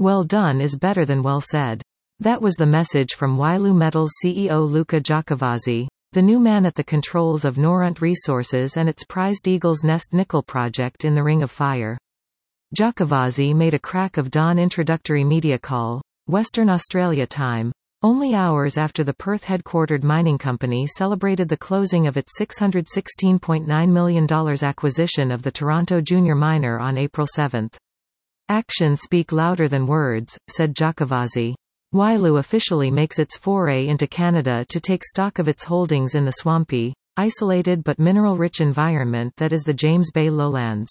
Well done is better than well said. That was the message from Wyloo Metals CEO Luca Giacovazzi, the new man at the controls of Noront Resources and its prized Eagle's Nest nickel project in the Ring of Fire. Giacovazzi made a crack of dawn introductory media call, Western Australia time, only hours after the Perth-headquartered mining company celebrated the closing of its $616.9 million acquisition of the Toronto junior miner on April 7. Actions speak louder than words, said Giacovazzi. Wyloo officially makes its foray into Canada to take stock of its holdings in the swampy, isolated but mineral-rich environment that is the James Bay lowlands.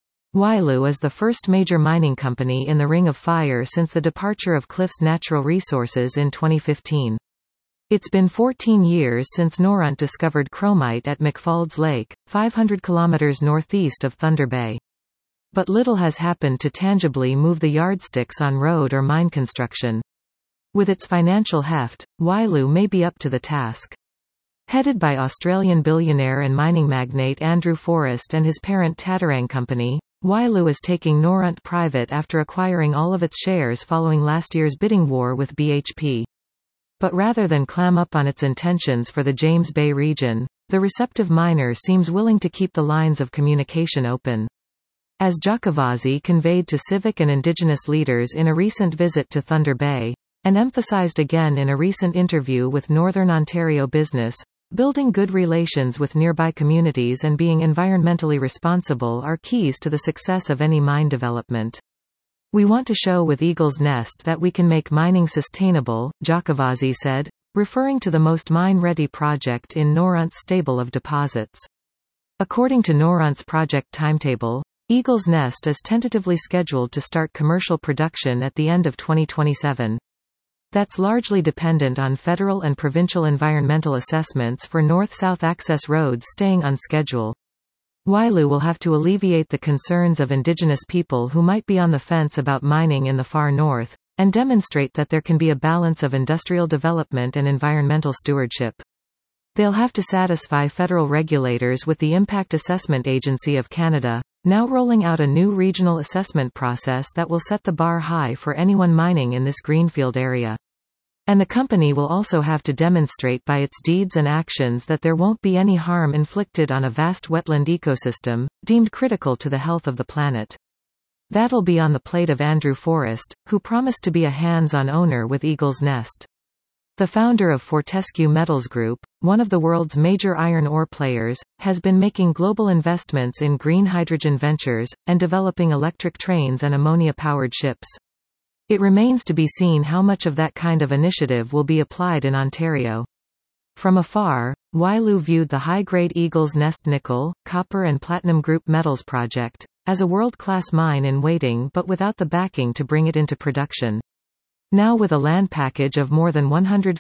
Wyloo is the first major mining company in the Ring of Fire since the departure of Cliffs Natural Resources in 2015. It's been 14 years since Noront discovered chromite at McFalds Lake, 500 kilometers northeast of Thunder Bay. But little has happened to tangibly move the yardsticks on road or mine construction. With its financial heft, Wyloo may be up to the task. Headed by Australian billionaire and mining magnate Andrew Forrest and his parent Tatarang Company, Wyloo is taking Noront private after acquiring all of its shares following last year's bidding war with BHP. But rather than clam up on its intentions for the James Bay region, the receptive miner seems willing to keep the lines of communication open. As Giacovazzi conveyed to civic and Indigenous leaders in a recent visit to Thunder Bay, and emphasized again in a recent interview with Northern Ontario Business, building good relations with nearby communities and being environmentally responsible are keys to the success of any mine development. We want to show with Eagle's Nest that we can make mining sustainable, Giacovazzi said, referring to the most mine-ready project in Noront's stable of deposits. According to Noront's project timetable, Eagle's Nest is tentatively scheduled to start commercial production at the end of 2027. That's largely dependent on federal and provincial environmental assessments for north-south access roads staying on schedule. Wyloo will have to alleviate the concerns of Indigenous people who might be on the fence about mining in the far north, and demonstrate that there can be a balance of industrial development and environmental stewardship. They'll have to satisfy federal regulators with the Impact Assessment Agency of Canada, now rolling out a new regional assessment process that will set the bar high for anyone mining in this greenfield area. And the company will also have to demonstrate by its deeds and actions that there won't be any harm inflicted on a vast wetland ecosystem, deemed critical to the health of the planet. That'll be on the plate of Andrew Forrest, who promised to be a hands-on owner with Eagle's Nest. The founder of Fortescue Metals Group, one of the world's major iron ore players, has been making global investments in green hydrogen ventures, and developing electric trains and ammonia-powered ships. It remains to be seen how much of that kind of initiative will be applied in Ontario. From afar, Wyloo viewed the high-grade Eagle's Nest nickel, copper and platinum group metals project as a world-class mine in waiting but without the backing to bring it into production. Now with a land package of more than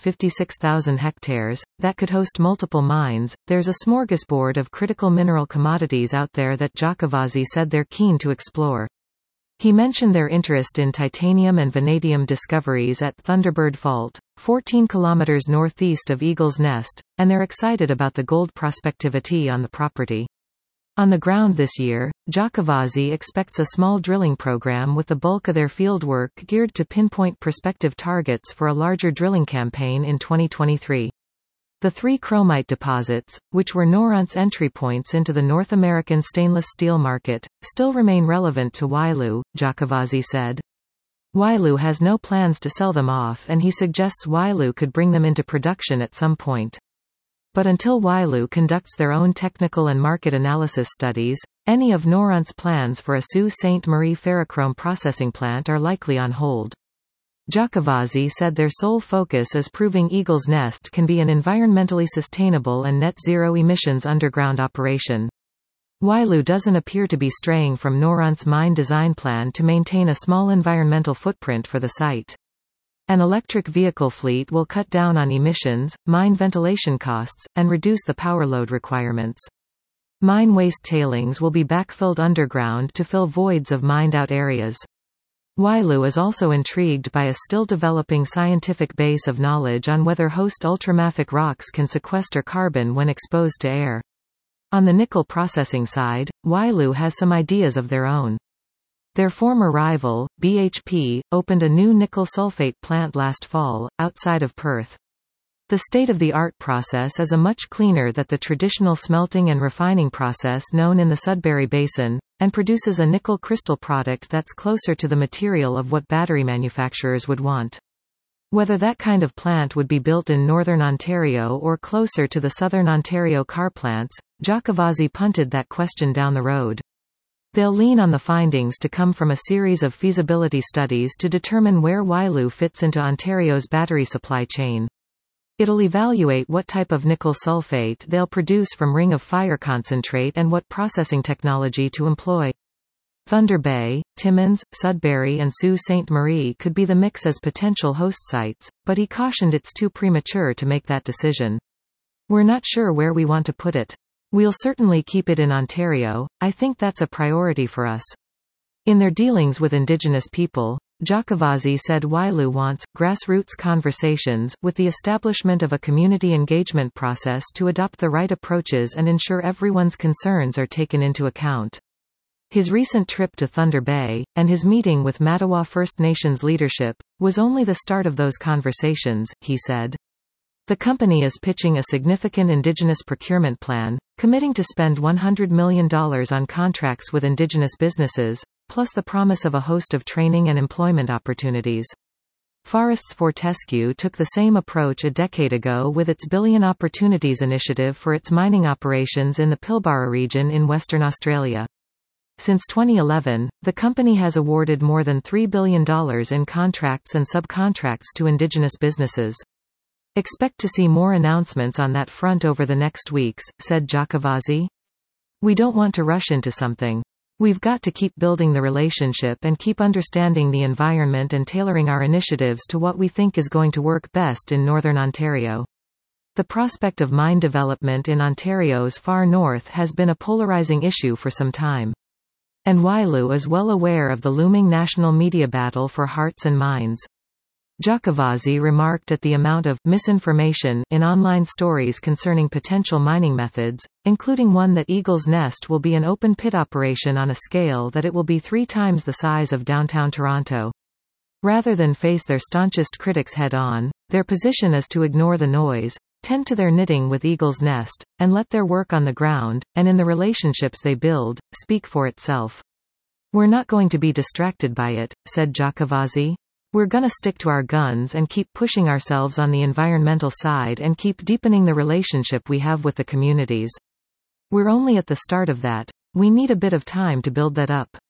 156,000 hectares, that could host multiple mines, there's a smorgasbord of critical mineral commodities out there that Giacovazzi said they're keen to explore. He mentioned their interest in titanium and vanadium discoveries at Thunderbird Fault, 14 kilometers northeast of Eagle's Nest, and they're excited about the gold prospectivity on the property. On the ground this year, Giacovazzi expects a small drilling program with the bulk of their fieldwork geared to pinpoint prospective targets for a larger drilling campaign in 2023. The three chromite deposits, which were Noront's entry points into the North American stainless steel market, still remain relevant to Wyloo, Giacovazzi said. Wyloo has no plans to sell them off and he suggests Wyloo could bring them into production at some point. But until Wyloo conducts their own technical and market analysis studies, any of Noront's plans for a Sault Ste. Marie ferrochrome processing plant are likely on hold. Giacovazzi said their sole focus is proving Eagle's Nest can be an environmentally sustainable and net zero emissions underground operation. Wyloo doesn't appear to be straying from Noront's mine design plan to maintain a small environmental footprint for the site. An electric vehicle fleet will cut down on emissions, mine ventilation costs, and reduce the power load requirements. Mine waste tailings will be backfilled underground to fill voids of mined-out areas. Wyloo is also intrigued by a still-developing scientific base of knowledge on whether host ultramafic rocks can sequester carbon when exposed to air. On the nickel processing side, Wyloo has some ideas of their own. Their former rival, BHP, opened a new nickel sulfate plant last fall, outside of Perth. The state-of-the-art process is a much cleaner than the traditional smelting and refining process known in the Sudbury Basin, and produces a nickel crystal product that's closer to the material of what battery manufacturers would want. Whether that kind of plant would be built in northern Ontario or closer to the southern Ontario car plants, Giacovazzi punted that question down the road. They'll lean on the findings to come from a series of feasibility studies to determine where Wyloo fits into Ontario's battery supply chain. It'll evaluate what type of nickel sulfate they'll produce from ring of fire concentrate and what processing technology to employ. Thunder Bay, Timmins, Sudbury and Sault Ste. Marie could be the mix as potential host sites, but he cautioned it's too premature to make that decision. We're not sure where we want to put it. We'll certainly keep it in Ontario. I think that's a priority for us. In their dealings with Indigenous people, Giacovazzi said Wyloo wants grassroots conversations, with the establishment of a community engagement process to adopt the right approaches and ensure everyone's concerns are taken into account. His recent trip to Thunder Bay, and his meeting with Mattawa First Nations leadership, was only the start of those conversations, he said. The company is pitching a significant Indigenous procurement plan, committing to spend $100 million on contracts with Indigenous businesses, plus the promise of a host of training and employment opportunities. Forests Fortescue took the same approach a decade ago with its Billion Opportunities initiative for its mining operations in the Pilbara region in Western Australia. Since 2011, the company has awarded more than $3 billion in contracts and subcontracts to Indigenous businesses. Expect to see more announcements on that front over the next weeks, said Giacovazzi. We don't want to rush into something. We've got to keep building the relationship and keep understanding the environment and tailoring our initiatives to what we think is going to work best in Northern Ontario. The prospect of mine development in Ontario's far north has been a polarizing issue for some time. And Wyloo is well aware of the looming national media battle for hearts and minds. Giacovazzi remarked at the amount of misinformation in online stories concerning potential mining methods, including one that Eagle's Nest will be an open-pit operation on a scale that it will be 3 times the size of downtown Toronto. Rather than face their staunchest critics head-on, their position is to ignore the noise, tend to their knitting with Eagle's Nest, and let their work on the ground, and in the relationships they build, speak for itself. We're not going to be distracted by it, said Giacovazzi. We're gonna stick to our guns and keep pushing ourselves on the environmental side and keep deepening the relationship we have with the communities. We're only at the start of that. We need a bit of time to build that up.